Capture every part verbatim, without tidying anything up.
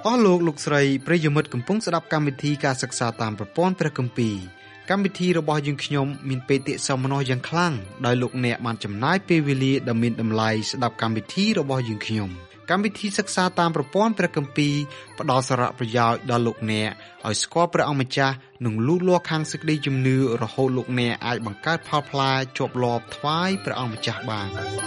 អស់លោកលោកស្រីប្រិយមិត្តកំពុងស្ដាប់កម្មវិធីការសិក្សាតាមប្រព័ន្ធព្រះគម្ពីរកម្មវិធីរបស់យើងខ្ញុំមានបេតិសោមនស្សយ៉ាងខ្លាំងដោយលោកអ្នកបានចំណាយពេលវេលាដ៏មានតម្លៃស្ដាប់កម្មវិធីរបស់យើងខ្ញុំកម្មវិធីសិក្សាតាមប្រព័ន្ធព្រះគម្ពីរផ្ដល់សារៈប្រយោជន៍ដល់លោកអ្នកឲ្យស្គាល់ព្រះអង្គម្ចាស់និងលូតលាស់ខាងសេចក្តីជំនឿរហូតលោកអ្នកអាចបង្កើតផលផ្លែជាប់លាប់ថ្វាយព្រះអង្គម្ចាស់បាន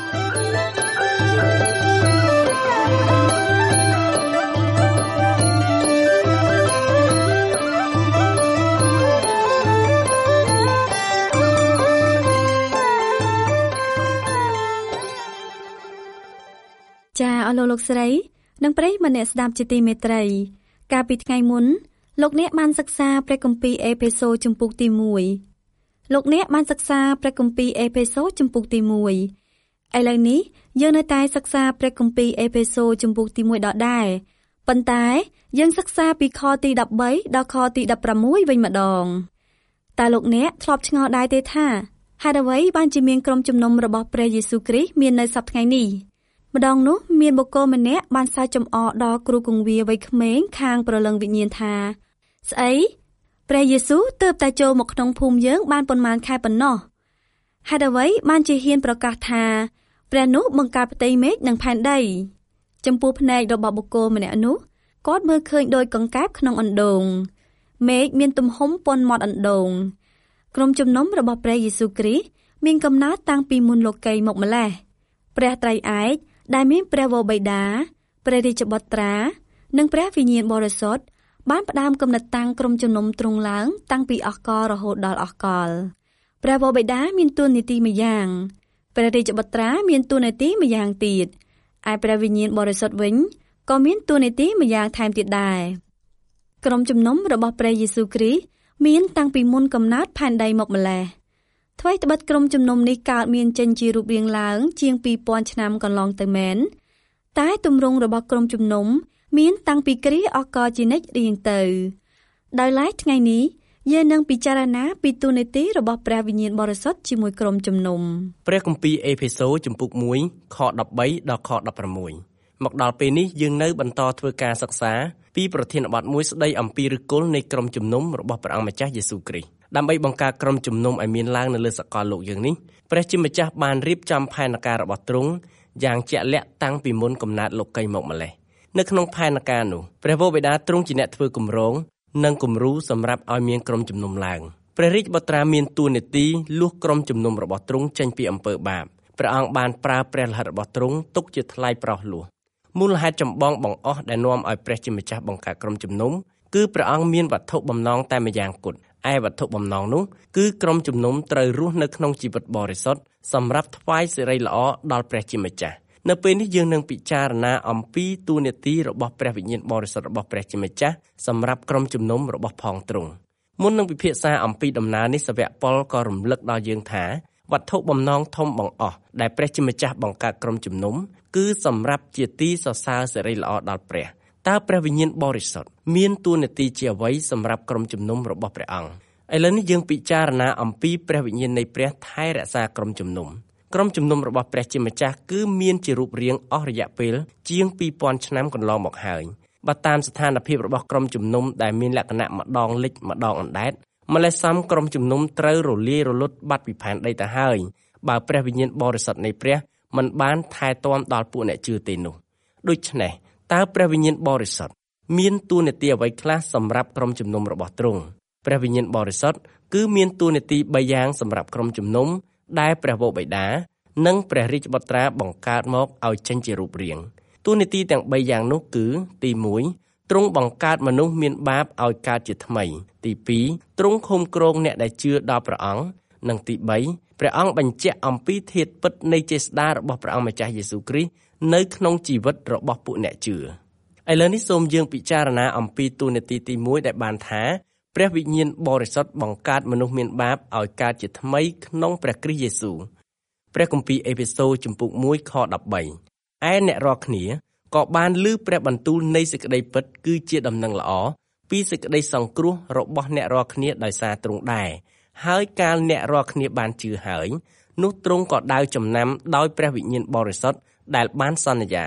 ចាអស់លោកលោកស្រីនិងប្រិយមិត្តអ្នកស្ដាប់ជាទីមេត្រីកាលពីថ្ងៃមុនលោកអ្នកបានសិក្សាព្រះគម្ពីរអេផេសូជំពូកទីមួយលោកអ្នកបានសិក្សាព្រះគម្ពីរអេផេសូជំពូកទីមួយឥឡូវនេះយើងនៅតែសិក្សាព្រះគម្ពីរអេផេសូជំពូកទីមួយដដែលប៉ុន្តែយើងសិក្សាពីខទីដប់បីដល់ខទីដប់ប្រាំមួយវិញម្ដងតើលោកអ្នកធ្លាប់ឆ្ងល់ដែរទេថាហេតុអ្វីបានជាមានក្រុមជំនុំរបស់ព្រះយេស៊ូវគ្រីស្ទមាននៅសប្តាហ៍ថ្ងៃនេះម្ដងនោះមានបុគ្គលម្នាក់បានសើចចំអកដល់គ្រូគង្វាលវ័យក្មេងខាងព្រលឹងវិញ្ញាណថាស្អីព្រះយេស៊ូវទើបតែចូលមកក្នុងភូមិយើងបានប៉ុន្មានខែប៉ុណ្ណោះហេតុអ្វីបានជាហ៊ានប្រកាសថាព្រះនោះបង្កើតផ្ទៃមេឃនិងផែនដីចំពោះភ្នែករបស់បុគ្គលម្នាក់នោះគាត់មើលឃើញដោយកង្កែបក្នុងអណ្ដូងមេឃមានទំហំប៉ុនមាត់អណ្ដូងក្រុមជំនុំរបស់ព្រះយេស៊ូវគ្រីស្ទមានកំណើតតាំងពីមុនលោកីយ៍មកម្ល៉េះព្រះត្រៃឯកដែលមានព្រះវរបិតាព្រះរាជបុត្រានិងព្រះវិញ្ញាណបរិសុទ្ធបានផ្ដើមគំនិតតាំងក្រុមជំនុំទ្រង់ឡើងតាំងពីអកលរហូតដល់អកលព្រះវរបិតាមានតួនាទីម្យ៉ាងព្រះរាជបុត្រាមានតួនាទីម្យ៉ាងទៀតឯព្រះវិញ្ញាណបរិសុទ្ធវិញក៏មានតួនាទីម្យ៉ាងថែមទៀតដែរក្រុមជំនុំរបស់ព្រះយេស៊ូវគ្រីស្ទមានតាំងពីមុនកំណើតផែនដីមកម្ល៉េះថ្មីត្បិតក្រុមជំនុំនេះកើតមានចេញជារូបរាងឡើងជាងពីរពាន់ឆ្នាំកន្លងទៅមែនតែទម្រង់របស់ក្រុមជំនុំមានតាំងពីគ្រាអកលជានិច្ចរៀងទៅដោយឡែកថ្ងៃនេះយើងនឹងពិចារណាពីតួនាទីរបស់ព្រះវិញ្ញាណបរិសុទ្ធជាមួយក្រុមជំនុំព្រះគម្ពីរអេផេសូជំពូកមួយខដប់បីដល់ខដប់ប្រាំមួយមកដល់ពេលនេះយើងនៅបន្តធ្វើការសិក្សាពីប្រធានបទមួយស្ដីអំពីឫសគល់នៃក្រុមជំនុំរបស់ព្រះអង្គម្ចាស់យេស៊ូវគ្រីស្ទដើម្បីបង្កើតក្រុមជំនុំឲ្យមានឡើងនៅលើសកលលោកយើងនេះព្រះជាម្ចាស់បានរៀបចំផែនការរបស់ទ្រង់យ៉ាងជាក់លាក់តាំងពីមុនកំណើតលោកីយ៍មកម្ល៉េះនៅក្នុងផែនការនោះព្រះវរបិតាទ្រង់ជាអ្នកធ្វើគម្រោងនិងគំរូសម្រាប់ឲ្យមានក្រុមជំនុំឡើងព្រះរាជបុត្រាមានតួនាទីលួសក្រុមជំនុំរបស់ទ្រង់ចេញពីអំពើបាបព្រះអង្គបានប្រើព្រះលិខិតរបស់ទ្រង់ទុកជាថ្លៃប្រោសលួសមូលហេតុចម្បងបង្អស់ដែលនាំឲ្យព្រះជាម្ចាស់បង្កើតក្រុមជំនុំគឺព្រះអង្គមានវត្ថុបំណងតែម្យ៉ាងគត់ឯវត្ថុបំណងនោះគឺក្រុមជំនុំត្រូវរស់នៅក្នុងជីវិតបរិសុទ្ធសម្រាប់ថ្វាយសិរីល្អដល់ព្រះជាម្ចាស់នៅពេលនេះយើងនឹងពិចារណាអំពីតួនាទីរបស់ព្រះវិញ្ញាណបរិសុទ្ធរបស់ព្រះជាម្ចាស់សម្រាប់ក្រុមជំនុំរបស់ផងទ្រង់មុននឹងពិភាក្សាអំពីដំណើរនេះសាវកប៉ុលក៏រំលឹកដល់យើងថាវត្ថុបំណងធំបង្អស់ដែលព្រះជាម្ចាស់បង្កើតក្រុមជំនុំគឺសម្រាប់ជាទីសរសើរសិរីល្អដល់ព្រះតើព្រះវិញ្ញាណបរិសុទ្ធមានតួនាទីជាអ្វីសម្រាប់ក្រុមជំនុំរបស់ព្រះអង្គឥឡូវនេះយើងពិចារណាអំពីព្រះវិញ្ញាណនៃព្រះថែរក្សាក្រុមជំនុំក្រុមជំនុំរបស់ព្រះជាម្ចាស់គឺមានជារូបរាងអស់រយៈពេលជាងពីរពាន់ឆ្នាំកន្លងមកហើយបើតាមស្ថានភាពរបស់ក្រុមជំនុំដែលមានលក្ខណៈម្ដងលិចម្ដងអណ្ដែតម្លេះសំក្រុមជំនុំត្រូវរលាយរលត់បាត់ពីផែនដីទៅហើយបើព្រះវិញ្ញាណបរិសុទ្ធនៃព្រះមិនបានថែទាំដល់ពួកអ្នកជឿទេនោះដូច្នេះតើព្រះវិញ្ញាណបរិសុទ្ធមានតួនាទីអ្វីខ្លះសម្រាប់ក្រុមជំនុំរបស់ទ្រង់ព្រះវិញ្ញាណបរិសុទ្ធគឺមានតួនាទីបីយ៉ាងសម្រាប់ក្រុមជំនុំដែលព្រះវរបិតានិងព្រះរាជបុត្រាបង្កើតមកឲ្យចេញជារូបរាងតួនាទីទាំងបីយ៉ាងនោះគឺទីមួយទ្រង់បង្កើតមនុស្សមានបាបឲ្យកើតជាថ្មីទីពីរទ្រង់ឃុំគ្រងអ្នកដែលជឿដល់ព្រះអង្គនិងទីបីព្រះអង្គបញ្ជាក់អំពីធាតុពិតនៃចេស្តារបស់ព្រះអង្គម្ចាស់យេស៊ូវគ្រីស្ទនៅក្នុងជីវិតរបស់ពួកអ្នកជឿឥឡូវនេះសូមយើងពិចារណាអំពីតួនាទីទីមួយដែលបានថាព្រះវិញ្ញាណបរិសុទ្ធបង្កើតមនុស្សមានបាបឲ្យកើតជាថ្មីក្នុងព្រះគ្រីស្ទយេស៊ូវព្រះគម្ពីរអេផេសូជំពូកមួយខដប់បីឯអ្នករាល់គ្នាក៏បានឮព្រះបន្ទូលនៃសេចក្តីពិតគឺជាដំណឹងល្អពីសេចក្តីសង្គ្រោះរបស់អ្នករាល់គ្នាដោយសារទ្រង់ដែរហើយកាលអ្នករាល់គ្នាបានជឿហើយនោះទ្រង់ក៏ដាវចំណាំដោយព្រះវិញ្ញាណបរិសុទ្ធដែលបានសន្យា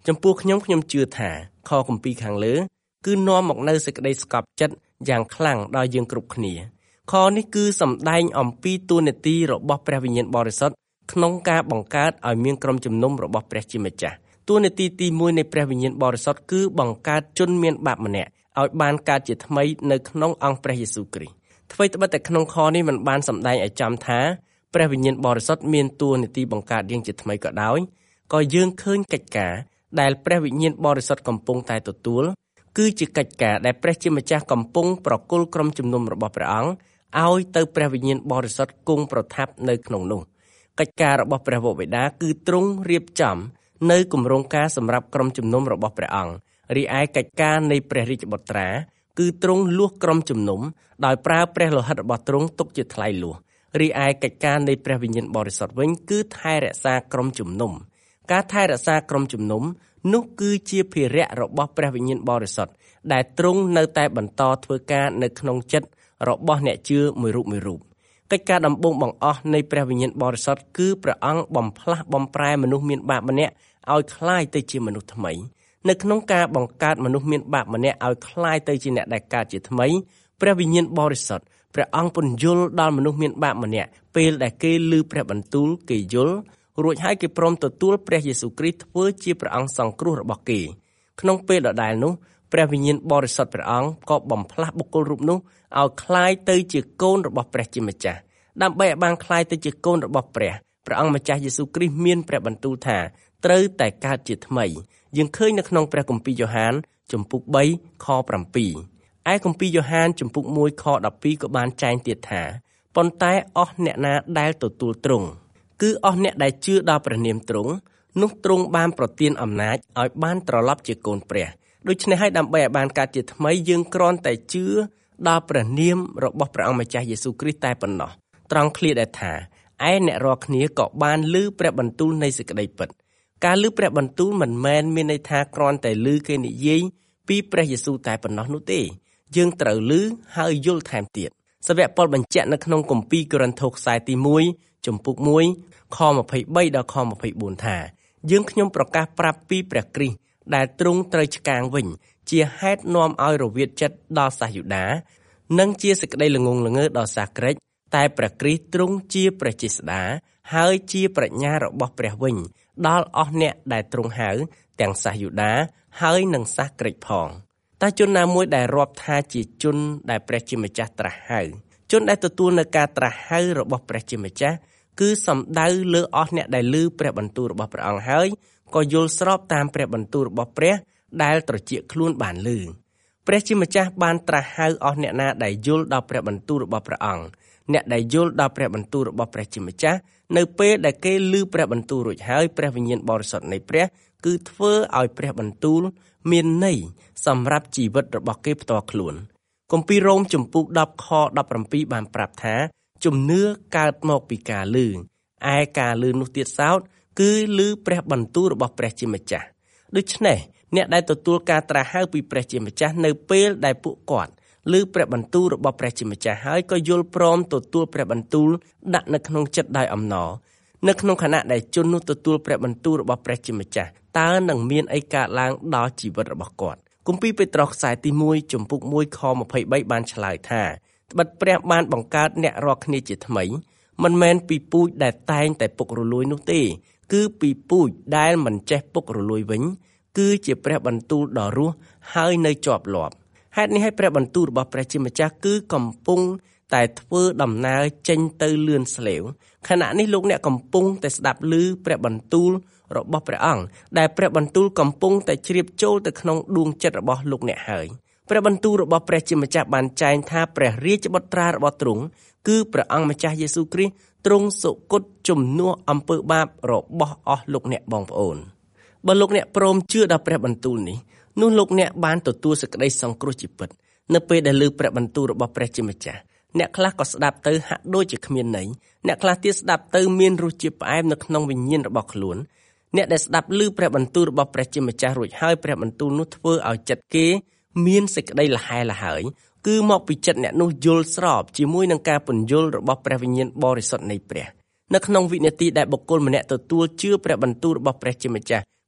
ចំពោះខ្ញុំខ្ញុំជឿថាខគម្ពីរខាងលើគឺនាំមកនូវសេចក្តីស្កប់ចិត្តយ៉ាងខ្លាំងដល់យើងគ្រប់គ្នាខនេះគឺសម្ដែងអំពីតួនាទីរបស់ព្រះវិញ្ញាណបរិសុទ្ធក្នុងការបង្កើតឲ្យមានក្រុមជំនុំរបស់ព្រះជាម្ចាស់តួនាទីទីមួយនៃព្រះវិញ្ញាណបរិសុទ្ធគឺបង្កើតជនមានបាបម្នាក់ឲ្យបានកើតជាថ្មីនៅក្នុងអង្គព្រះយេស៊ូវគ្រីស្ទថ្មីត្បិតតែក្នុងខនេះមិនបានសម្ដែងឲ្យចំថាព្រះវិញ្ញាណបរិសុទ្ធមានតួនាទីបង្កើតយើងជាថ្មីក៏ដោយក៏យើងឃើញកិច្ចការដែលព្រះវិញ្ញាណបរិសុទ្ធកំពុងតែទទួលគឺជាកិច្ចការដែលព្រះជាម្ចាស់កំពុងប្រគល់ក្រុមជំនុំរបស់ព្រះអង្គឲ្យទៅព្រះវិញ្ញាណបរិសុទ្ធគង់ប្រថាប់នៅក្នុងនោះកិច្ចការរបស់ព្រះវរបិតាគឺទ្រង់រៀបចំនៅគម្រោងការសម្រាប់ក្រុមជំនុំរបស់ព្រះអង្គរីឯកិច្ចការនៃព្រះរាជបុត្រាគឺទ្រង់លួសក្រុមជំនុំដោយប្រើព្រះលោហិតរបស់ទ្រង់ទុកជាថ្លៃលួសរីឯកិច្ចការនៃព្រះវិញ្ញាណបរិសុទ្ធវិញគឺថែរក្សាក្រុមជំនុំការថែរក្សាក្រុមជំនុំនោះគឺជាភារៈរបស់ព្រះវិញ្ញាណបរិសុទ្ធដែលទ្រង់នៅតែបន្តធ្វើការនៅក្នុងចិត្តរបស់អ្នកជឿមួយរូបមួយរូបកិច្ចការដំបូងបង្អស់នៃព្រះវិញ្ញាណបរិសុទ្ធគឺព្រះអង្គបំផ្លាស់បំប្រែមនុស្សមានបាបម្នាក់ឲ្យคล้ายទៅជាមនុស្សថ្មីនៅក្នុងការបង្កើតមនុស្សមានបាបម្នាក់ឲ្យคล้ายទៅជាអ្នកដែលកើតជាថ្មីព្រះវិញ្ញាណបរិសុទ្ធព្រះអង្គពន្យល់ដល់មនុស្សមានបាបម្នាក់ពេលដែលគេឮព្រះបន្ទូលគេយល់រួចហើយគេព្រមទទួលព្រះយេស៊ូវគ្រីស្ទធ្វើជាព្រះអង្គសង្គ្រោះរបស់គេក្នុងពេលដដែលនោះព្រះវិញ្ញាណបរិសុទ្ធព្រះអង្គក៏បំផ្លាស់បុគ្គលរូបនោះឲ្យคล้ายទៅជាកូនរបស់ព្រះជាម្ចាស់ដើម្បីឲ្យបានคล้ายទៅជាកូនរបស់ព្រះព្រះអង្គម្ចាស់យេស៊ូវគ្រីស្ទមានព្រះបន្ទូលថាត្រូវតែកើតជាថ្មីយើងឃើញនៅក្នុងព្រះគម្ពីរយ៉ូហានជំពូកបីខbảyឯគម្ពីរយ៉ូហានជំពូកមួយខដប់ពីរក៏បានចែងទៀតថាប៉ុន្តែអស់អ្នកណាដែលទទួលទ្រង់គឺអស់អ្នកដែលជឿដល់ព្រះនាមទ្រង់នោះទ្រង់បានប្រទានអំណាចឲ្យបានត្រឡប់ជាកូនព្រះដូច្នេះហើយដើម្បីឲ្យបានកើតជាថ្មីយើងគ្រាន់តែជឿដល់ព្រះនាមរបស់ព្រះអង្គម្ចាស់យេស៊ូវគ្រីស្ទតែប៉ុណ្ណោះត្រង់ឃ្លាដែលថាឯអ្នករាល់គ្នាក៏បានឮព្រះបន្ទូលនៃសេចក្តីពិតការឮព្រះបន្ទូលមិនមែនមានន័យថាគ្រាន់តែឮគេនិយាយពីព្រះយេស៊ូវតែប៉ុណ្ណោះនោះទេយើងត្រូវឮហើយយល់ថែមទៀតសាវកប៉ុលបញ្ជាក់នៅក្នុងគម្ពីរកូរិនថូសខ្សែទីមួយជំពូកមួយខ23ដល់ខ24ថាយើងខ្ញុំប្រកាសប្រាប់ពីព្រះគ្រីស្ទដែលទ្រង់ត្រូវឆ្កាងវិញជាហេតុនាំឲ្យរវាទចិត្តដល់សាសយូដានិងជាសេចក្តីល្ងងល្ងើដល់សាសក្រិចតែព្រះគ្រីស្ទទ្រង់ជាព្រះជាស្តាហើយជាប្រាជ្ញារបស់ព្រះវិញដល់អស់អ្នកដែលទ្រង់ហៅទាំងសាសយូដាហើយនិងសាសក្រិចផងតើជនណាមួយដែលរាប់ថាជាជនដែលព្រះជាម្ចាស់ត្រាស់ហៅជនដែលទទួលនៅការត្រាស់ហៅរបស់ព្រះជាម្ចាស់គឺសំដៅលើអស់អ្នកដែលឮព្រះបន្ទូលរបស់ព្រះអង្គហើយក៏យល់ស្របតាមព្រះបន្ទូលរបស់ព្រះដែលត្រជាក់ខ្លួនបានឮព្រះជាម្ចាស់បានត្រាស់ហៅអស់អ្នកណាដែលយល់ដល់ព្រះបន្ទូលរបស់ព្រះអង្គអ្នកដែលយល់ដល់ព្រះបន្ទូលរបស់ព្រះជាម្ចាស់នៅពេលដែលគេឮព្រះបន្ទូលរួចហើយព្រះវិញ្ញាណបរិសុទ្ធនៃព្រះគឺធ្វើឲ្យព្រះបន្ទូលមានន័យសម្រាប់ជីវិតរបស់គេផ្ទាល់ខ្លួនគម្ពីររ៉ូមជំពូកដប់ខដប់bảyបានប្រាប់ថាជំនឿកើតមកពីការឮឯការឮនោះទៀតសោតគឺឮព្រះបន្ទូលរបស់ព្រះជាម្ចាស់ដូច្នេះអ្នកដែលទទួលការត្រាស់ហៅពីព្រះជាម្ចាស់នៅពេលដែលពួកគាត់ឮព្រះបន្ទូលរបស់ព្រះជាម្ចាស់ហើយក៏យល់ព្រមទទួលព្រះបន្ទូលដាក់នៅក្នុងចិត្តដោយអំណរនៅក្នុងខណៈដែលជននោះទទួលព្រះបន្ទូលរបស់ព្រះជាម្ចាស់តើនឹងមានអីកើតឡើងដល់ជីវិតរបស់គាត់គម្ពីរពេត្រុសខ្សែទីមួយជំពូកមួយខ23បានឆ្លើយថាត្បិតព្រះបានបង្កើតអ្នករាល់គ្នាជាថ្មីមិនមែនពីពូជដែលតែងតែពុករលួយនោះទេគឺពីពូជដែលមិនចេះពុករលួយវិញគឺជាព្រះបន្ទូលដ៏រស់ហើយនៅជាប់លាប់ហេតុនេះហើយព្រះបន្ទូលរបស់ព្រះជាម្ចាស់គឺកំពុងតែធ្វើដំណើរចេញទៅលឿនស្លេវខណៈនេះលោកអ្នកកំពុងតែស្ដាប់ឮព្រះបន្ទូលរបស់ព្រះអង្គដែលព្រះបន្ទូលកំពុងតែជ្រាបចូលទៅក្នុងដួងចិត្តរបស់លោកអ្នកហើយព្រះបន្ទូលរបស់ព្រះជាម្ចាស់បានចែងថាព្រះរាជបុត្រារបស់ទ្រង់គឺព្រះអង្គម្ចាស់យេស៊ូវគ្រីស្ទទ្រង់សុគតជំនួសអំពើបាបរបស់អស់លោកអ្នកបងប្អូនបើលោកអ្នកព្រមជឿដល់ព្រះបន្ទូលនេះនោះលោកអ្នកបានទទួលសេចក្តីសង្គ្រោះជាពិតនៅពេលដែលឮព្រះបន្ទូលរបស់ព្រះជាម្ចាស់អ្នកខ្លះក៏ស្ដាប់ទៅហាក់ដូចជាគ្មានន័យអ្នកខ្លះទៀតស្ដាប់ទៅមានរសជាតិផ្អែមនៅក្នុងវិញ្ញាណរបស់ខ្លួនអ្នកដែលស្ដាប់ឮព្រះបន្ទូលរបស់ព្រះជាម្ចាស់រួចហើយព្រះបន្ទូលនោះធ្វើឲ្យចិត្តគេមានសេចក្តីលហែលហើយគឺមកពីចិត្តអ្នកនោះយល់ស្របជាមួយនឹងការពន្យល់របស់ព្រះវិញ្ញាណបរិសុទ្ធនៃព្រះនៅក្នុងវិនាទីដែលបុគ្គលម្នាក់ទទួលជឿព្រះបន្ទូលរបស់ព្រះជាម្ចាស់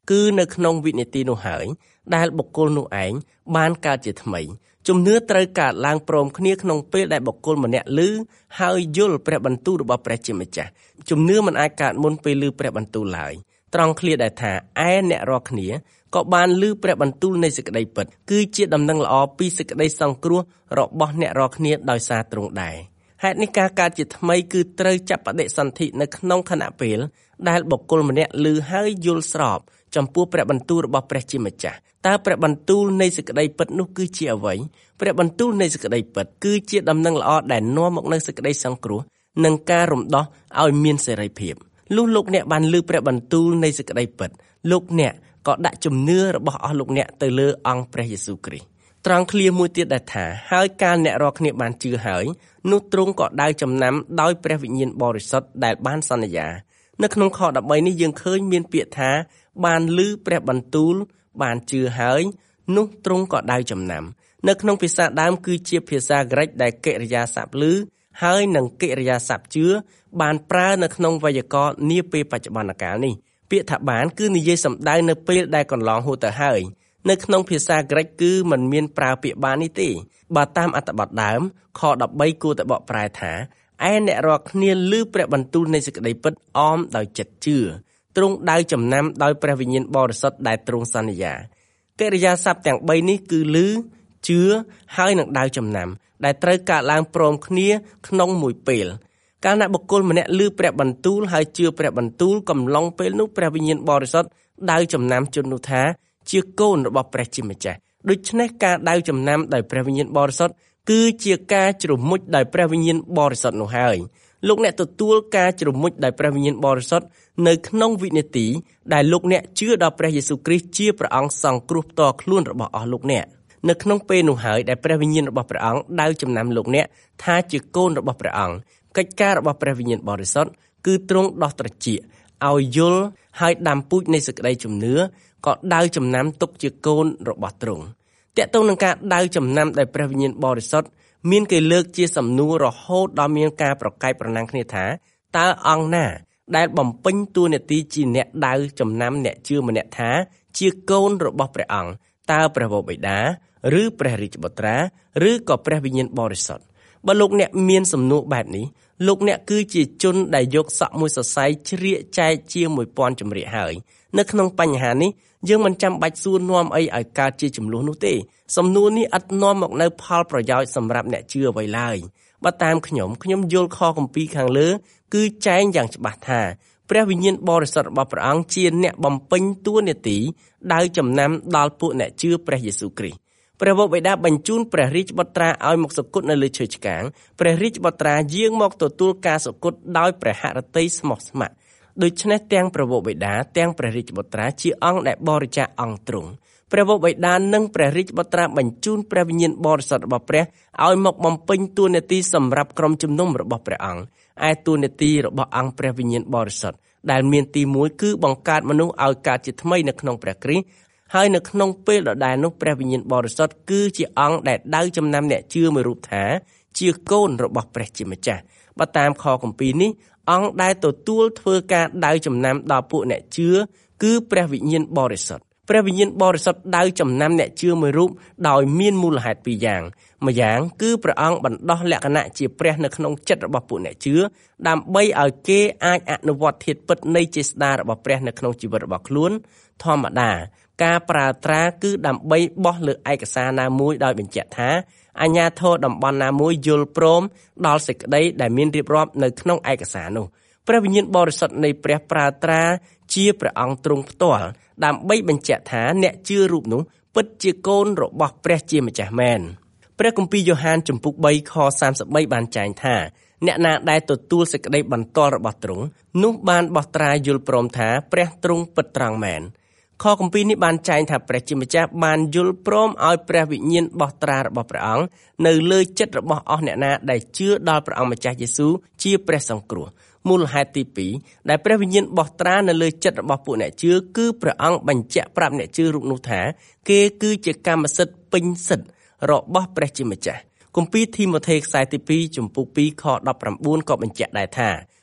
គឺនៅក្នុងវិនាទីនោះហើយដែលបុគ្គលនោះឯងបានកើតជាថ្មីជំនឿត្រូវកើតឡើងព្រមគ្នាក្នុងពេលដែលបុគ្គលម្នាក់ឮហើយយល់ព្រះបន្ទូលរបស់ព្រះជាម្ចាស់ជំនឿមិនអាចកើតមុនពេលឮព្រះបន្ទូលឡើយត្រង់ឃ្លាដែលថាឯអ្នករាល់គ្នាក៏បានឮព្រះបន្ទូលនៃសេចក្តីពិតគឺជាដំណឹងល្អពីសេចក្តីសង្គ្រោះរបស់អ្នករាល់គ្នាដោយសារទ្រង់ដែរហេតុនេះការកើតជាថ្មីគឺត្រូវចាប់បដិសន្ធិនៅក្នុងខណៈពេលដែលបុគ្គលម្នាក់ឮហើយយល់ស្របចំពោះព្រះបន្ទូលរបស់ព្រះជាម្ចាស់តើព្រះបន្ទូលនៃសេចក្តីពិតនោះគឺជាអ្វីព្រះបន្ទូលនៃសេចក្តីពិតគឺជាដំណឹងល្អដែលនាំមកនូវសេចក្តីសង្គ្រោះនិងការរំដោះឲ្យមានសេរីភាពលុះលោកអ្នកបានឮព្រះបន្ទូលនៃសេចក្តីពិតលោកអ្នកក៏ដាក់ជំនឿរបស់អស់លោកអ្នកទៅលើអង្គព្រះយេស៊ូវគ្រីស្ទត្រង់ឃ្លាមួយទៀតដែលថាហើយកាលអ្នករាល់គ្នាបានជឿហើយនោះទ្រង់ក៏ដៅចំណាំដោយព្រះវិញ្ញាណបរិសុទ្ធដែលបានសន្យានៅក្នុងខដប់បីនេះយើងឃើញមានពាក្យថាបានឮព្រះបន្ទូលបានជឿហើយនោះទ្រង់ក៏ដៅចំណាំនៅក្នុងភាសាដើមគឺជាភាសាក្រិកដែលកិរិយាសព្ទឮហើយនិងកិរិយាសព្ទជឿបានប្រើនៅក្នុងវេយ្យាករណ៍នាពេលបច្ចុប្បន្នកាលនេះពាក្យថាបានគឺនិយាយសំដៅនៅពេលដែលកន្លងហួសទៅហើយនៅក្នុងភាសាក្រិកគឺមិនមានប្រើពាក្យបាននេះទេបើតាមអត្ថបទដើមខដប់បីគួរតែបកប្រែថាឯអ្នករាល់គ្នាឮព្រះបន្ទូលនៃសេចក្តីពិតអមដោយចិត្តជឿទ្រង់ដៅចំណាំដោយព្រះវិញ្ញាណបរិសុទ្ធដែលទ្រង់សន្យាកិរិយាសព្ទទាំងបីនេះគឺឮជឿហើយនឹងដៅចំណាំដែលត្រូវកើតឡើងព្រមគ្នាក្នុងមួយពេលកាលណាបុគ្គលម្នាក់ឮព្រះបន្ទូលហើយជឿព្រះបន្ទូលកំឡុងពេលនោះព្រះវិញ្ញាណបរិសុទ្ធដៅចំណាំជននោះថាជាកូនរបស់ព្រះជាម្ចាស់ដូច្នេះការដៅចំណាំដោយព្រះវិញ្ញាណបរិសុទ្ធគឺជាការជ្រមុជដោយព្រះវិញ្ញាណបរិសុទ្ធនោះហើយលោកអ្នកទទួលការជ្រមុជដោយព្រះវិញ្ញាណបរិសុទ្ធនៅក្នុងវិនាទីដែលលោកអ្នកជឿដល់ព្រះយេស៊ូវគ្រីស្ទជាព្រះអង្គសង្គ្រោះផ្ទាល់ខ្លួនរបស់អស់លោកអ្នកនៅក្នុងពេលនោះហើយដែលព្រះវិញ្ញាណរបស់ព្រះអង្គដៅចំណាំលោកអ្នកថាជាកូនរបស់ព្រះអង្គកិច្ចការរបស់ព្រះវិញ្ញាណបរិសុទ្ធគឺទ្រង់ដោះត្រចៀកឲ្យយល់ហើយដាំពូជនៃសេចក្តីជំនឿក៏ដៅចំណាំទុកជាកូនរបស់ទ្រង់តកតងនឹងការដៅចំណាំដោយព្រះវិញ្ញាណបរិសុទ្ធមានគេលើកជាសំណួររហូតដល់មានការប្រកែកប្រណាំងគ្នាថាតើអង្គណាដែលបំពេញតួនាទីជាអ្នកដៅចំណាំអ្នកជឿម្នាក់ថាជាកូនរបស់ព្រះអង្គតើព្រះវរបិតាឬព្រះរាជបុត្រាឬក៏ព្រះវិញ្ញាណបរិសុទ្ធបើលោកអ្នកមានសំណួរបែបនេះលោកអ្នកគឺជាជនដែលយកសក់មួយសរសៃជ្រៀកចែកជាមួយពាន់ចម្រៀកហើយនៅក្នុងបញ្ហានេះយើងមិនចាំបាច់សួរនាំអីឲ្យកើតជាចំនួននោះទេសំណួរនេះឥតនាំមកនៅផលប្រយោជន៍សម្រាប់អ្នកជឿអ្វីឡើយបើតាមខ្ញុំខ្ញុំយល់ខគម្ពីរខាងលើគឺចែងយ៉ាងច្បាស់ថាព្រះវិញ្ញាណបរិសុទ្ធរបស់ព្រះអង្គជាអ្នកបំពេញតួនាទីដៅចំណាំដល់ពួកអ្នកជឿព្រះយេស៊ូវគ្រីស្ទព្រះវរបិតាបញ្ជូនព្រះរាជបុត្រាឲ្យមកសុគតនៅលើឈើឆ្កាងព្រះរាជបុត្រាយាងមកទទួលការសុគតដោយព្រះហឫទ័យស្មោះស្ម័គ្រដូច្នេះទាំងព្រះវរបិតាទាំងព្រះរាជបុត្រាជាអង្គដែលបរិច្ចាគអង្គទ្រង់ព្រះវរបិតានិងព្រះរាជបុត្រាបញ្ជូនព្រះវិញ្ញាណបរិសុទ្ធរបស់ព្រះឲ្យមកបំពេញតួនាទីសម្រាប់ក្រុមជំនុំរបស់ព្រះអង្គឯតួនាទីរបស់អង្គព្រះវិញ្ញាណបរិសុទ្ធដែលមានទីមួយគឺបង្កើតមនុស្សឲ្យកើតជាថ្មីនៅក្នុងព្រះគ្រីស្ទហើយនៅក្នុងពេលដដែលនោះព្រះវិញ្ញាណបរិសុទ្ធគឺជាអង្គដែលដៅចំណាំអ្នកជឿមួយរូបថាជាកូនរបស់ព្រះជាម្ចាស់បើតាមខគម្ពីរនេះអង្គដែលទទួលធ្វើការដៅចំណាំដល់ពួកអ្នកជឿគឺព្រះវិញ្ញាណបរិសុទ្ធព្រះវិញ្ញាណបរិសុទ្ធដៅចំណាំអ្នកជឿមួយរូបដោយមានមូលហេតុពីរយ៉ាងម្យ៉ាងគឺព្រះអង្គបណ្ដោះលក្ខណៈជាព្រះនៅក្នុងចិត្តរបស់ពួកអ្នកជឿដើម្បីឲ្យគេអាចអនុវត្តធាតុពិតនៃចេស្តារបស់ព្រះនៅក្នុងជីវិតរបស់ខ្លួនធម្មតាការប្រើត្រាគឺដើម្បីបោះលើឯកសារណាមួយដោយបញ្ជាក់ថាអាជ្ញាធរតំបន់ណាមួយយល់ព្រមដល់សេចក្តីដែលមានរៀបរាប់នៅក្នុងឯកសារនោះព្រះវិញ្ញាណបរិសុទ្ធនៃព្រះប្រើត្រាជាព្រះអង្គទ្រង់ផ្ទាល់ដើម្បីបញ្ជាក់ថាអ្នកជឿរូបនោះពិតជាកូនរបស់ព្រះជាម្ចាស់មែនព្រះគម្ពីរយ៉ូហានជំពូកបីខសាមសិបបីបានចែងថាអ្នកណាដែលទទួលសេចក្តីបន្ទាល់របស់ទ្រង់នោះបានបោះត្រាយល់ព្រមថាព្រះទ្រង់ពិតត្រង់មែនខគម្ពីរនេះបានចែងថាព្រះជាម្ចាស់បានយល់ព្រមឲ្យព្រះវិញ្ញាណបោះត្រារបស់ព្រះអង្គនៅលើចិត្តរបស់អស់អ្នកណាដែលជឿដល់ព្រះអង្គម្ចាស់យេស៊ូវជាព្រះសង្គ្រោះមូលហេតុទីពីរដែលព្រះវិញ្ញាណបោះត្រានៅលើចិត្តរបស់ពួកអ្នកជឿគឺព្រះអង្គបញ្ជាក់ប្រាប់អ្នកជឿរូបនោះថាគេគឺជាកម្មសិទ្ធិពេញសិទ្ធិរបស់ព្រះជាម្ចាស់គម្ពីរធីម៉ូថេខ្សែទីពីរជំពូកពីរខដប់ប្រាំបួនក៏បញ្ជាក់ដែរថា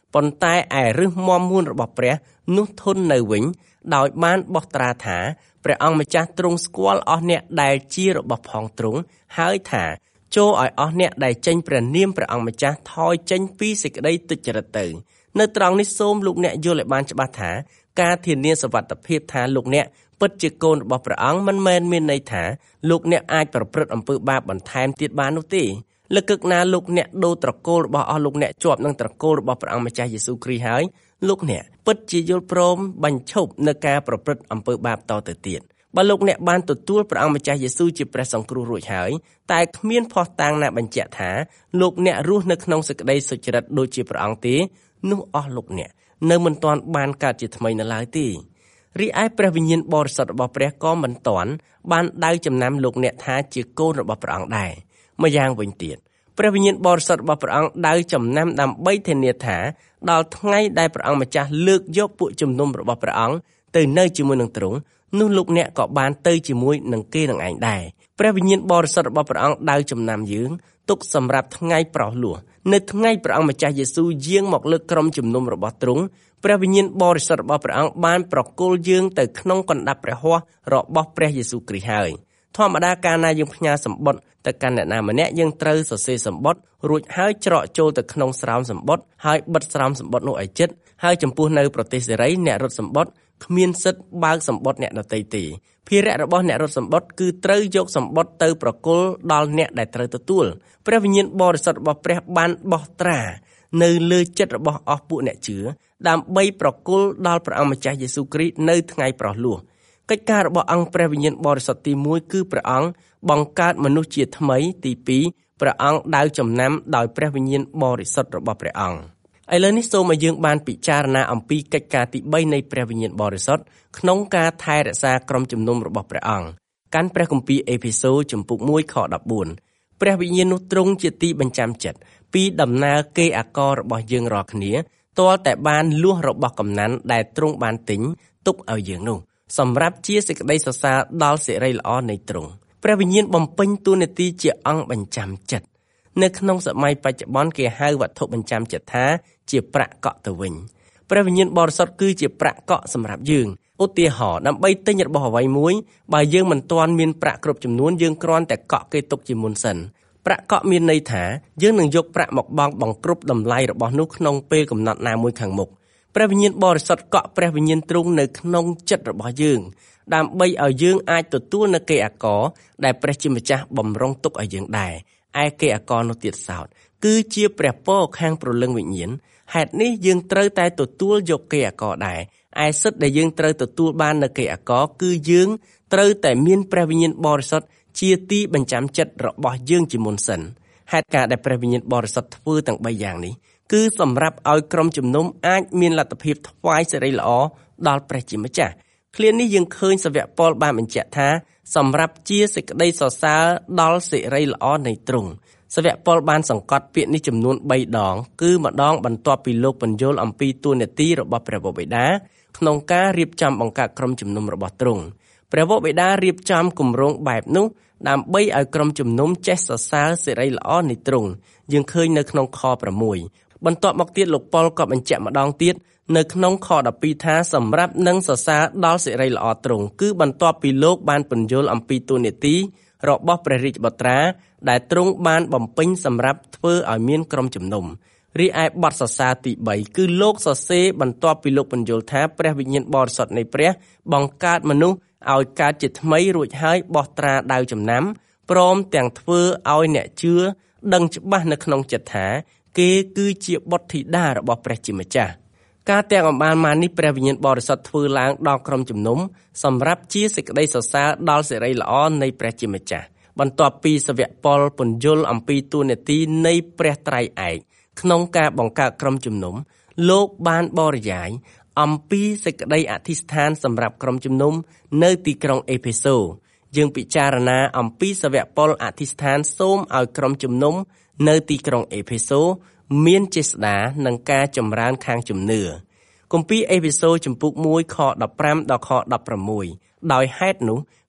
ប៉ុន្តែឯឫសមាំមួនរបស់ព្រះនោះធន់នៅវិញដោយបានបោះត្រាថាព្រះអង្គម្ចាស់ទ្រង់ស្គាល់អស់អ្នកដែលជារបស់ផងទ្រង់ហើយថាចូលឲ្យអស់អ្នកដែលចេញព្រះនាមព្រះអង្គម្ចាស់ថយចេញពីសេចក្តីទុច្ចរិតទៅនៅត្រង់នេះសូមលោកអ្នកយល់ឲ្យបានច្បាស់ថាការធានាសុវត្ថិភាពថាលោកអ្នកពិតជាកូនរបស់ព្រះអង្គមិនមែនមានន័យថាលោកអ្នកអាចប្រព្រឹត្តអំពើបាបបន្ថែមទៀតបាននោះទេលើកឹកណាលោកអ្នកដូរត្រកូលរបស់អស់លោកអ្នកជាប់នឹងត្រកូលរបស់ព្រះអង្គម្ចាស់យេស៊ូវគ្រីស្ទហើយលោកអ្នកពិតជាយល់ព្រមបញ្ឈប់នៅការប្រព្រឹត្តអំពើបាបតទៅទៀតបើលោកអ្នកបានទទួលព្រះអង្គម្ចាស់យេស៊ូវជាព្រះសង្គ្រោះរួចហើយតែគ្មានភស្តុតាងណាបញ្ជាក់ថាលោកអ្នករស់នៅក្នុងសេចក្តីសុចរិតដូចជាព្រះអង្គទេនោះអស់លោកអ្នកនៅមិនទាន់បានកើតជាថ្មីនៅឡើយទេរីឯព្រះវិញ្ញាណបរិសុទ្ធរបស់ព្រះក៏មិនទាន់បានដៅចំណាំលោកអ្នកថាជាកូនរបស់ព្រះអង្គដែរម្យ៉ាងវិញទៀតព្រះវិញ្ញាណបរិសុទ្ធរបស់ព្រះអង្គដៅចំណាំដើម្បីធានាថាដល់ថ្ងៃដែលព្រះអង្គម្ចាស់លើកយកពួកជំនុំរបស់ព្រះអង្គទៅនៅជាមួយនឹងទ្រង់នោះលោកអ្នកក៏បានទៅជាមួយនឹងគេនឹងឯងដែរព្រះវិញ្ញាណបរិសុទ្ធរបស់ព្រះអង្គដៅចំណាំយើងទុកសម្រាប់ថ្ងៃប្រោសលោះនៅថ្ងៃព្រះអង្គម្ចាស់យេស៊ូវយាងមកលើកក្រុមជំនុំរបស់ទ្រង់ព្រះវិញ្ញាណបរិសុទ្ធរបស់ព្រះអង្គបានប្រគល់យើងទៅក្នុងកណ្ដាប់ព្រះហស្ថរបស់ព្រះយេស៊ូវគ្រីស្ទហើយធម្មតាកាលណាយើងផ្ញើសម្បត្តិទៅកាន់អ្នកណាម្នាក់យើងត្រូវសរសេរសម្បត្តិរួចហើយច្រកចូលទៅក្នុងស្រោមសម្បត្តិហើយបិទស្រោមសម្បត្តិនោះឲ្យជិតហើយចំពោះនៅប្រទេសសេរីអ្នករត់សម្បត្តិគ្មានសិទ្ធិបើកសម្បត្តិអ្នកដទៃទេភារៈរបស់អ្នករត់សម្បត្តិគឺត្រូវយកសម្បត្តិទៅប្រគល់ដល់អ្នកដែលត្រូវទទួលព្រះវិញ្ញាណបរិសុទ្ធរបស់ព្រះបានបោះត្រានៅលើចិត្តរបស់អស់ពួកអ្នកជឿដើម្បីប្រគល់ដល់ព្រះអង្គម្ចាស់យេស៊ូវគ្រីស្ទនៅថ្ងៃប្រោសលោះកិច្ចការរបស់អង្គព្រះវិញ្ញាណបរិសុទ្ធទីមួយគឺព្រះអង្គបង្កើតមនុស្សជាថ្មីទីពីរព្រះអង្គដៅចំណាំដោយព្រះវិញ្ញាណបរិសុទ្ធរបស់ព្រះអង្គឥឡូវនេះសូមឲ្យយើងបានពិចារណាអំពីកិច្ចការទីបីនៃព្រះវិញ្ញាណបរិសុទ្ធក្នុងការថែរក្សាក្រុមជំនុំរបស់ព្រះអង្គកាន់ព្រះគម្ពីរអេភេសូជំពូកមួយខដប់បួនព្រះវិញ្ញាណនោះទ្រង់ជាទីបញ្ចាំចិត្តពីដំណើរគេអាកររបស់យើងរាល់គ្នាទាល់តែបានលួសរបស់កំណានដែលទ្រង់បានទិញទុកឲ្យយើងនោះសម្រាប់ជាសេចក្តីសរសើរដល់សិរីល្អនៃទ្រង់ព្រះវិញ្ញាណបំពេញតួនាទីជាអង្គបញ្ចាំចិត្តនៅក្នុងសម័យបច្ចុប្បន្នគេហៅវត្ថុបញ្ចាំចិត្តថាជាប្រាក់កក់ទៅវិញព្រះវិញ្ញាណបរិសុទ្ធគឺជាប្រាក់កក់សម្រាប់យើងឧទាហរណ៍ដើម្បីទិញរបស់អ្វីមួយបើយើងមិនទាន់មានប្រាក់គ្រប់ចំនួនយើងគ្រាន់តែកក់គេទុកជាមុនសិនប្រាក់កក់មានន័យថាយើងនឹងយកប្រាក់មកបង់បង្គ្រប់តម្លៃរបស់នោះក្នុងពេលកំណត់ណាមួយខាងមុខព្រះវិញ្ញាណបរិសុទ្ធកក់ព្រះវិញ្ញាណទ្រង់នៅក្នុងចិត្តរបស់យើងដើម្បីឲ្យយើងអាចទទួលនូវកិច្ចអាករដែលព្រះជាម្ចាស់បំរុងទុកឲ្យយើងដែរឯកិច្ចអាករនោះទៀតសោតគឺជាព្រះពរខាងព្រលឹងវិញ្ញាណហេតុនេះយើងត្រូវតែទទួលយកកិច្ចអាករដែរឯសិទ្ធិដែលយើងត្រូវទទួលបាននូវកិច្ចអាករគឺយើងត្រូវតែមានព្រះវិញ្ញាណបរិសុទ្ធជាទីបញ្ចាំចិត្តរបស់យើងជាមុនសិនហេតុការដែលព្រះវិញ្ញាណបរិសុទ្ធធ្វើទាំងបីយ៉ាងនេះគឺសម្រាប់ឲ្យក្រុមជំនុំអាចមានលទ្ធភាពថ្វាយសិរីល្អដល់ព្រះជាម្ចាស់ឃ្លានេះយើងឃើញសាវកប៉ុលបានបញ្ជាក់ថាសម្រាប់ជាសេចក្តីសរសើរដល់សិរីល្អនៃទ្រង់សាវកប៉ុលបានសង្កត់ពាក្យនេះចំនួនបីដងគឺម្ដងបន្ទាប់ពីលោកបញ្យល់អំពីតួនាទីរបស់ព្រះវរបិតាក្នុងការរៀបចំបង្កើតក្រុមជំនុំរបស់ទ្រង់ព្រះវរបិតារៀបចំគម្រោងបែបនោះដើម្បីឲ្យក្រុមជំនុំចេះសរសើរសិរីល្អនៃទ្រង់យើងឃើញនៅក្នុងខប្រាំមួយបន្ទាប់មកទៀតលោកប៉ុលក៏បញ្ជាក់ម្ដងទៀតនៅក្នុងខដប់ពីរថាសម្រាប់នឹងសរសើរដល់សិរីល្អទ្រង់គឺបន្ទាប់ពីលោកបានពន្យល់អំពីតួនាទីរបស់ព្រះរាជបុត្រាដែលទ្រង់បានបំពេញសម្រាប់ធ្វើឲ្យមានក្រុមជំនុំរីឯបទសរសើរទីបីគឺលោកសរសេរបន្ទាប់ពីលោកពន្យល់ថាព្រះវិញ្ញាណបរិសុទ្ធនៃព្រះបង្កើតមនុស្សឲ្យកើតជាថ្មីរួចហើយបោះត្រាដាវចំណាំព្រមទាំងធ្វើឲ្យអ្នកជឿដឹងច្បាស់នៅក្នុងចិត្តថាគេគឺជាបុត្រធីតារបស់ព្រះជាម្ចាស់ការទាំងអំបានមកនេះព្រះវិញ្ញាណបរិសុទ្ធធ្វើឡើងដល់ក្រុមជំនុំសម្រាប់ជាសេចក្តីសរសើរដល់សិរីល្អនៃព្រះជាម្ចាស់បន្ទាប់ពីសាវកប៉ុលពន្យល់អំពីតួនាទីនៃព្រះត្រៃឯកក្នុងការបង្កើតក្រុមជំនុំលោកបានបរិយាយអំពីសេចក្តីអធិស្ឋានសម្រាប់ក្រុមជំនុំនៅទីក្រុងអេភេសូយើងពិចារណាអំពីសាវកប៉ុលអធិស្ឋានសូមឲ្យក្រុមជំនុំនៅទីក្រុងអេភេសូមានចេស្តានិងការចម្រើនខាងជំនឿគម្ពីរអេភេសូជំពូកមួយខដប់ប្រាំដល់ខដប់ប្រាំមួយដោយហេតុនោះ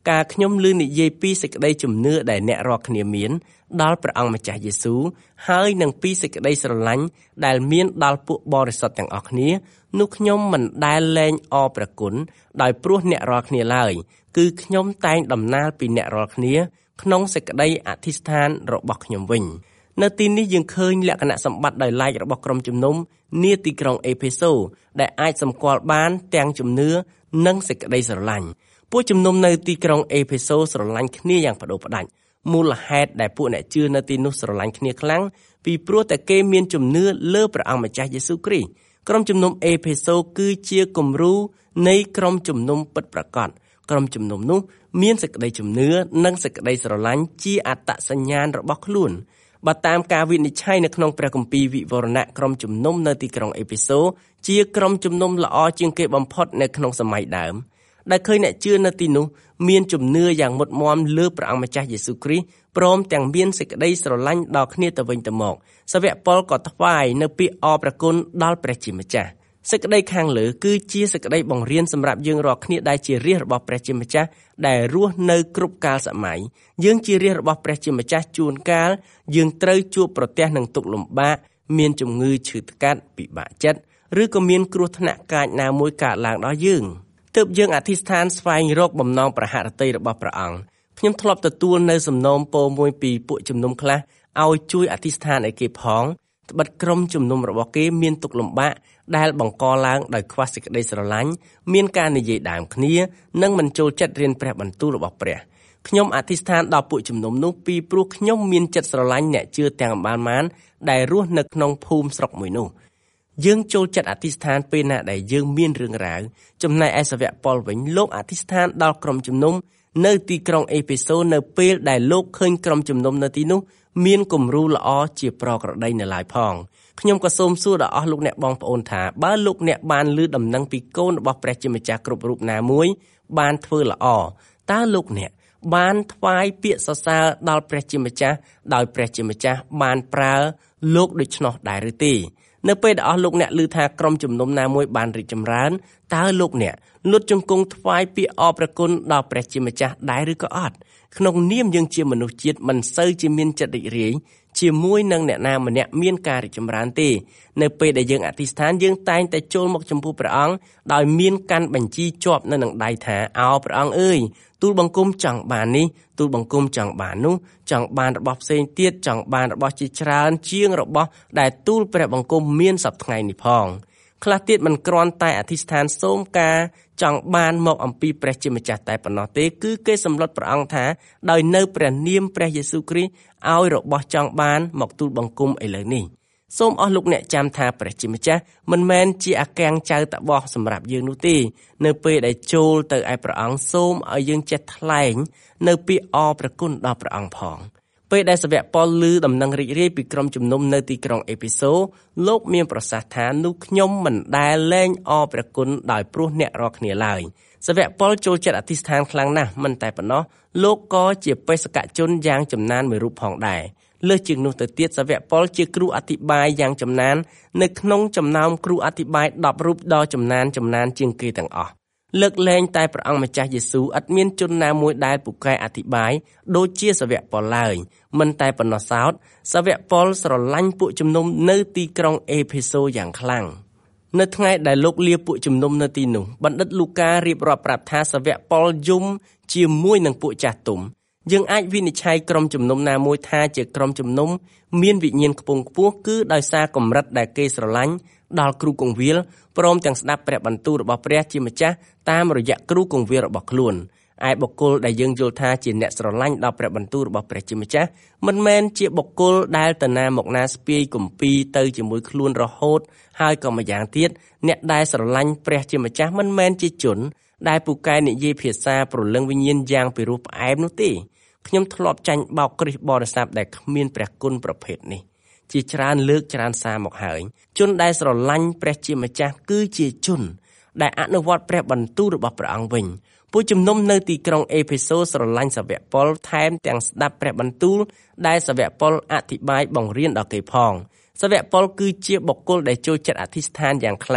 ការខ្ញុំឮនិយាយពីសេចក្តីជំនឿដែលអ្នករាល់គ្នាមានដល់ព្រះអង្គម្ចាស់យេស៊ូវហើយនឹងពីសេចក្តីស្រឡាញ់ដែលមានដល់ពួកបរិសុទ្ធទាំងអស់គ្នានោះខ្ញុំមិនដែលលែងអរព្រះគុណដោយព្រោះអ្នករាល់គ្នាឡើយគឺខ្ញុំតែងដំណើរពីអ្នករាល់គ្នាក្នុងសេចក្តីអធិស្ឋានរបស់ខ្ញុំវិញនៅទីនេះយើងឃើញលក្ខណៈសម្បត្តិដោយឡែករបស់ក្រុមជំនុំនាទីក្រុងអេភេសូដែលអាចសម្គាល់បានទាំងជំនឿនិងសេចក្តីស្រឡាញ់ពួកជំនុំនៅទីក្រុងអេភេសូស្រឡាញ់គ្នាយ៉ាងប្តូរផ្តាច់មូលហេតុដែលពួកអ្នកជឿនៅទីនោះស្រឡាញ់គ្នាខ្លាំងពីព្រោះតែគេមានជំនឿលើព្រះអង្គម្ចាស់យេស៊ូវគ្រីស្ទក្រុមជំនុំអេភេសូគឺជាគំរូនៃក្រុមជំនុំពិតប្រាកដក្រុមជំនុំនោះមានសេចក្តីជំនឿនិងសេចក្តីស្រឡាញ់ជាអត្តសញ្ញាណរបស់ខ្លួនបើតាមការវិនិច្ឆ័យនៅក្នុងព្រះគម្ពីរវិវរណៈក្រុមជំនុំនៅទីក្រុងអេភេសូជាក្រុមជំនុំល្អជាងគេបំផុតនៅក្នុងសម័យដើមដែលឃើញអ្នកជឿនៅទីនោះមានជំនឿយ៉ាងមុតមាំលើព្រះអង្គម្ចាស់យេស៊ូវគ្រីស្ទព្រមទាំងមានសេចក្តីស្រឡាញ់ដល់គ្នាទៅវិញទៅមកសាវកប៉ុលក៏ថ្វាយនៅពាក្យអរព្រះគុណដល់ព្រះជាម្ចាស់សេចក្តីខាងលើគឺជាសេចក្តីបង្រៀនសម្រាប់យើងរាល់គ្នាដែលជារាជរបស់ព្រះជាម្ចាស់ដែលរស់នៅគ្រប់កាលសម័យយើងជារាជរបស់ព្រះជាម្ចាស់ជួនកាលយើងត្រូវជួបប្រទះនឹងទុក្ខលំបាកមានជំងឺឈឺថ្កាត់ពិបាកចិត្តឬក៏មានគ្រោះថ្នាក់កាចណាមួយកើតឡើងដល់យើងទើបយើងអធិស្ឋានស្វែងរកបំណងប្រហារតីរបស់ព្រះអង្គខ្ញុំធ្លាប់ទទួលនៅសំណូមពរមួយពីពួកជំនុំខ្លះឲ្យជួយអធិស្ឋានឲ្យគេផងត្បិតក្រុមជំនុំរបស់គេមានទុក្ខលំបាកដែលបង្កឡើងដោយខ្វះសេចក្តីស្រឡាញ់មានការនិយាយដើមគ្នានិងមិនចូលចិត្តរៀនព្រះបន្ទូលរបស់ព្រះខ្ញុំអធិស្ឋានដល់ពួកជំនុំនោះពីព្រោះខ្ញុំមានចិត្តស្រឡាញ់អ្នកជឿទាំងបានបានដែលរស់នៅក្នុងភូមិស្រុកមួយនោះយើងចូលចិត្តអធិស្ឋានពេលណាដែលយើងមានរឿងរ៉ាវចំណែកឯសាវកប៉ុលវិញលោកអធិស្ឋានដល់ក្រុមជំនុំនៅទីក្រុងអេភេសូនៅពេលដែលលោកឃើញក្រុមជំនុំនៅទីនោះមានគំរូល្អជាប្រក្រតីនៅឡើយផងខ្ញុំក៏សូមសួរដល់អស់លោកអ្នកបងប្អូនថាបើលោកអ្នកបានឮដំណឹងពីកូនរបស់ព្រះជាម្ចាស់គ្រប់រូបណាមួយបានធ្វើល្អតើលោកអ្នកបានថ្វាយពាក្យសរសើរដល់ព្រះជាម្ចាស់ដោយព្រះជាម្ចាស់បានប្រើលោកដូច្នោះដែរឬទេនៅពេលដែលអស់លោកអ្នកឮថាក្រុមជំនុំណាមួយបានរីកចម្រើនតើលោកអ្នកលុតជង្គង់ថ្វាយពាក្យអរព្រះគុណដល់ព្រះជាម្ចាស់ដែរឬក៏អត់ក្នុងនាមយើងជាមនុស្សជាតិមិនសូវជាមានចិត្តរីករាយជាមួយនឹងអ្នកណាម្នាក់មានការរីកចម្រើនទេនៅពេលដែលយើងអធិស្ឋានយើងតែងតែចូលមកចំពោះព្រះអង្គដោយមានកាន់បញ្ជីជាប់នៅនឹងដៃថាអោព្រះអង្គអើយទូលបង្គំចង់បាននេះទូលបង្គំចង់បាននោះចង់បានរបស់ផ្សេងទៀតចង់បានរបស់ជាច្រើនជាងរបស់ដែលទូលព្រះបង្គំមានសប្តាហ៍ថ្ងៃនេះផងខ្លះទៀតមិនគ្រាន់តែអធិស្ឋានសូមការចង់បានមកអំពីព្រះជាម្ចាស់តែប៉ុណ្ណោះទេគឺគេសម្លុតព្រះអង្គថាដោយនៅព្រះនាមព្រះយេស៊ូវគ្រីស្ទឲ្យរបស់ចង់បានមកទូលបង្គំឥឡូវនេះសូមអស់លោកអ្នកចាំថាព្រះជាម្ចាស់មិនមែនជាអាកាំងចៅតាបោះសម្រាប់យើងនោះទេនៅពេលដែលចូលទៅឯព្រះអង្គសូមឲ្យយើងចេះថ្លែងនៅពាក្យអរព្រះគុណដល់ព្រះអង្គផងពេលដែលសាវកប៉ុលឮដំណឹងរីករាយពីក្រុមជំនុំនៅទីក្រុងអេភេសូលោកមានប្រសាសន៍ថានោះខ្ញុំមិនដែលលែងអរព្រះគុណដោយព្រោះអ្នករាល់គ្នាឡើយសាវកប៉ុលចូលចិត្តអធិស្ឋានខ្លាំងណាស់មិនតែប៉ុណ្ណោះលោកក៏ជាបេសកជនយ៉ាងចំណានមួយរូបផងដែរលើសជាងនោះទៅទៀតសាវកប៉ុលជាគ្រូអធិបាយយ៉ាងចំណាននៅក្នុងចំណោមគ្រូអធិបាយដប់រូបដ៏ចំណានចំណានជាងគេទាំងអស់លើកលែងតែព្រះអង្គម្ចាស់យេស៊ូវឥតមានជនណាមួយដែលពូកែអធិបាយដូចជាសាវកប៉ុលឡើយមិនតែប៉ុណ្ណោះសោតសាវកប៉ុលស្រឡាញ់ពួកជំនុំនៅទីក្រុងអេភេសូយ៉ាងខ្លាំងនៅថ្ងៃដែលលោកលាពួកជំនុំនៅទីនោះបណ្ឌិតលូការៀបរាប់ប្រាប់ថាសាវកប៉ុលយំជាមួយនឹងពួកចាស់ទុំយើងអាចវិនិច្ឆ័យក្រុមជំនុំណាមួយថាជាក្រុមជំនុំមានវិញ្ញាណខ្ពង់ខ្ពស់គឺដោយសារកម្រិតដែលគេស្រឡាញ់ដល់គ្រូគង្វាលព្រមទាំងស្ដាប់ព្រះបន្ទូលរបស់ព្រះជាម្ចាស់តាមរយៈគ្រូគង្វាលរបស់ខ្លួនឯបុគ្គលដែលយើងយល់ថាជាអ្នកស្រឡាញ់ដល់ព្រះបន្ទូលរបស់ព្រះជាម្ចាស់មិនមែនជាបុគ្គលដែលទៅណាមកណាស្ពាយគម្ពីរទៅជាមួយខ្លួនរហូតហើយក៏ម្យ៉ាងទៀតអ្នកដែលស្រឡាញ់ព្រះជាម្ចាស់មិនមែនជាជនដែលពូកែនិយាយភាសាប្រលឹងវិញ្ញាណយ៉ាងពិរោះផ្អែមនោះទេខ្ញុំធ្លាប់ចាញ់បោកគ្រិស្តបរិស័ទដែលគ្មានព្រះគុណប្រភេទនេះជាច្រើនលើកច្រើនសារមកហើយជនដែលស្រឡាញ់ព្រះជាម្ចាស់គឺជាជនដែលអនុវត្តព្រះបន្ទូលរបស់ព្រះអង្គវិញពួកជំនុំនៅទីក្រុងអេភេសូស្រឡាញ់សាវកប៉ុលថែមទាំងស្ដាប់ព្រះបន្ទូលដែលសាវកប៉ុលអធិប្បាយបង្រៀនដល់គេផងសាវកប៉ុលគឺជាបុគ្គលដែលចូលចិត្តអធិស្ឋានយ៉ាងខ្លាំង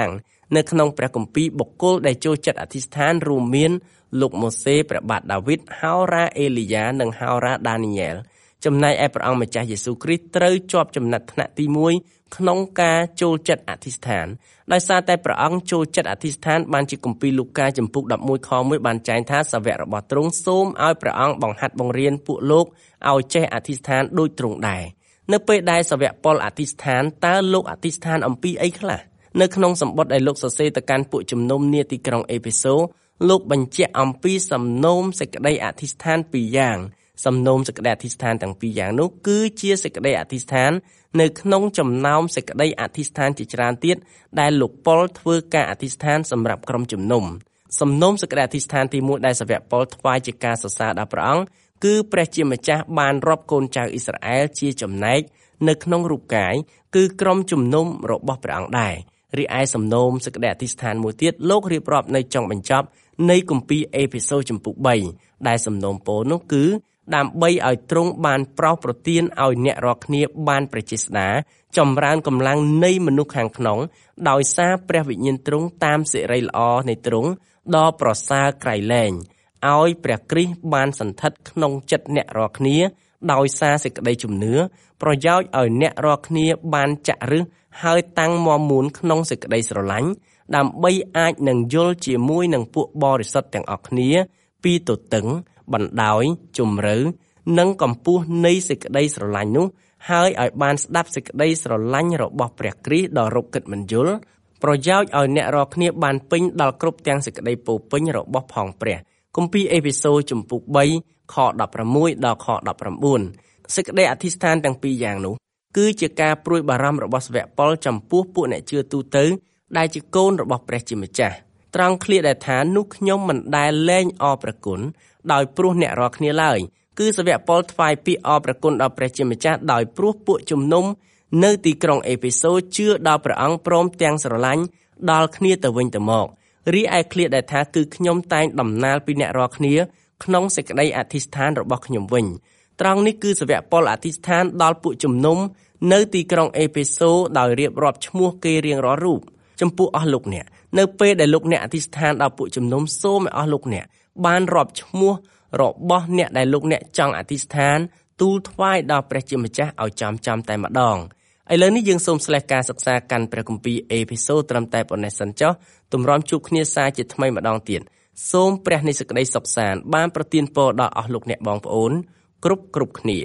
នៅក្នុងព្រះគម្ពីរបុគ្គលដែលចូលចិត្តអធិស្ឋានរួមមានលោកម៉ូសេព្រះបាទដាវីតហោរ៉ាអេលីយ៉ានិងហោរ៉ាដានីយ៉ែលចំណែកឯព្រះអង្គម្ចាស់យេស៊ូវគ្រីស្ទត្រូវជាប់ចំណាត់ថ្នាក់ទីមួយក្នុងការចូលចិត្តអធិស្ឋានដោយសារតែព្រះអង្គចូលចិត្តអធិស្ឋានបានជាគម្ពីរលូកាចំពុកដប់មួយខមួយបានចែងថាសាវករបស់ទ្រង់សូមឲ្យព្រះអង្គបង្ហាត់បង្រៀនពួកលោកឲ្យចេះអធិស្ឋានដូចទ្រង់ដែរនៅពេលដែលសាវកប៉ុលអធិស្ឋានតើលោកអធិស្ឋានអំពីអីខ្លះនៅក្នុងសម្បត្តិដែលលោកសរសេរទៅកាន់ពួកជំនុំនាទីក្រុងអេភេសូលោកបញ្ជាក់អំពីសំណូមសេចក្តីអធិស្ឋានពីរយ៉ាងសំណូមសេចក្តីអធិស្ឋានទាំងពីរយ៉ាងនោះគឺជាសេចក្តីអធិស្ឋាននៅក្នុងចំណោមសេចក្តីអធិស្ឋានជាច្រើនទៀតដែលលោកប៉ុលធ្វើការអធិស្ឋានសម្រាប់ក្រុមជំនុំសំណូមសេចក្តីអធិស្ឋានទីមួយដែលសាវកប៉ុលថ្វាយជាការសរសើរដល់ព្រះអង្គគឺព្រះជាម្ចាស់បានរាប់កូនចៅអ៊ីស្រាអែលជាចំណែកនៅក្នុងរូបកាយគឺក្រុមជំនុំរបស់ព្រះអង្គដែររីឯសំណូមសេចក្តីអធិស្ឋានមួយទៀតលោករៀបរាប់នៅចុងបញ្ចប់នៃគម្ពីរអេភេសូចំពុកបីដែលសំណូមពរនោះគឺដើម្បីឲ្យទ្រង់បានប្រោសប្រទានឲ្យអ្នករាល់គ្នាបានព្រះចេស្តាចម្រើនកម្លាំងនៃមនុស្សខាងក្នុងដោយសារព្រះវិញ្ញាណទ្រង់តាមសិរីល្អនៃទ្រង់ដ៏ប្រសើរក្រៃលែងឲ្យព្រះគ្រីស្ទបានសន្ធិដ្ឋក្នុងចិត្តអ្នករាល់គ្នាដោយសារសេចក្តីជំនឿប្រយោជន៍ឲ្យអ្នករាល់គ្នាបានចាក់ឫសហើយតាំងមាំមួនក្នុងសេចក្តីស្រឡាញ់ដើម្បីអាចនឹងយល់ជាមួយនឹងពួកបរិសុទ្ធទាំងអស់គ្នាពីទទឹងបណ្ដោយជំរឿនិងកម្ពស់នៃសេចក្តីស្រឡាញ់នោះហើយឲ្យបានស្ដាប់សេចក្តីស្រឡាញ់របស់ព្រះគ្រីស្ទដ៏រកគិតមិនយល់ប្រយោជន៍ឲ្យអ្នករាល់គ្នាបានពេញដល់គ្រប់ទាំងសេចក្តីពោពេញរបស់ផងព្រះគម្ពីរអេភេសូចំពុកបីខដប់ប្រាំមួយដល់ខដប់ប្រាំបួនសេចក្តីអធិស្ឋានទាំងពីរយ៉ាងនោះគឺជាការព្រួយបារម្ភរបស់សាវកប៉ុលចំពោះពួកអ្នកជឿទូទៅដែលជាកូនរបស់ព្រះជាម្ចាស់ត្រង់ឃ្លាដែលថានោះខ្ញុំមិនដែលលែងអរព្រះគុណដោយព្រោះអ្នករាល់គ្នាឡើយគឺសាវកប៉ុលថ្វាយពាក្យអរព្រះគុណដល់ព្រះជាម្ចាស់ដោយព្រោះពួកជំនុំនៅទីក្រុងអេភេសូជឿដល់ព្រះអង្គព្រមទាំងស្រឡាញ់ដល់គ្នាទៅវិញទៅមករីឯឃ្លាដែលថាគឺខ្ញុំតែងដំណាលពីអ្នករាល់គ្នាក្នុងសេចក្តីអធិស្ឋានរបស់ខ្ញុំវិញត្រង់នេះគឺសាវកប៉ុលអធិស្ឋានដល់ពួកជំនុំនៅទីក្រុងអេភេសូដោយរៀបរាប់ឈ្មោះគេរៀងរាល់រូបចំពោះអស់លោកអ្នកនៅពេលដែលលោកអ្នកអធិស្ឋានដល់ពួកជំនុំសូមឲ្យអស់លោកអ្នកបានរាប់ឈ្មោះរបស់អ្នកដែលលោកអ្នកចង់អធិស្ឋានទូលថ្វាយដល់ព្រះជាម្ចាស់ឲ្យចំចំតែម្ដងឥឡូវនេះយើងសូមស្លេះការសិក្សាកាន់ព្រះគម្ពីរអេភេសូត្រឹមតែប៉ុណ្ណេះសិនចុះទម្រាំជួបគ្នាសាជាថ្មីម្ដងទៀតសូមព្រះនៃសេចក្តីសុខសាន្តបានប្រទានពរដល់អស់លោកអ្នកបងប្អូនគ្រប់គ្រប់គ្នា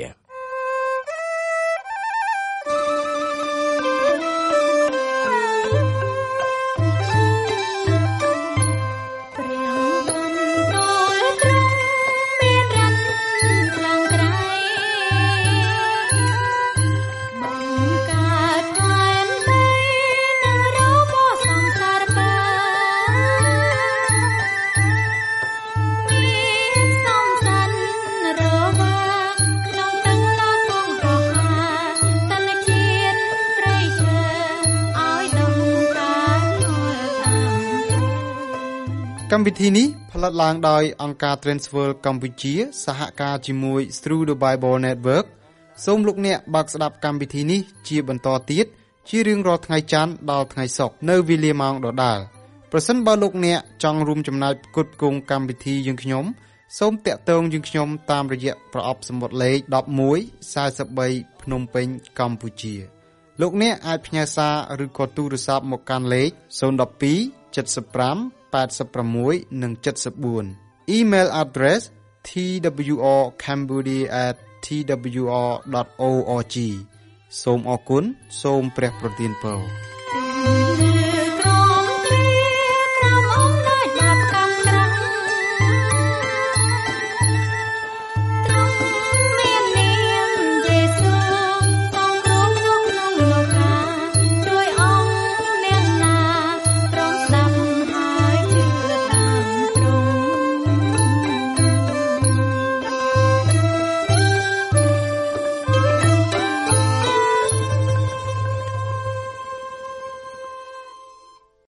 កម្មវិធីនេះផលិតឡើងដោយអង្គការ Transworld កម្ពុជាសហការជាមួយ Through the Bible Network សូមលោកអ្នកបើកស្ដាប់កម្មវិធីនេះជាបន្តទៀតជារៀងរាល់ថ្ងៃច័ន្ទដល់ថ្ងៃសុក្រនៅវេលាម៉ោងដដែលប្រសិនបើលោកអ្នកចង់រួមចំណែកផ្គត់ផ្គង់កម្មវិធីយើងខ្ញុំសូមតាក់ទងយើងខ្ញុំតាមរយៈប្រអប់សំបុត្រលេខដប់មួយ សែនបីភ្នំពេញកម្ពុជាលោកអ្នកអាចផ្ញើសារឬក៏ទូរស័ព្ទមកកាន់លេខศูนย์ một hai เจ็ดสิบห้า แปดสิบหก និង 74 Email address t w r cambodia at t w r dot org សូមអរគុណសូមព្រះប្រទានពរ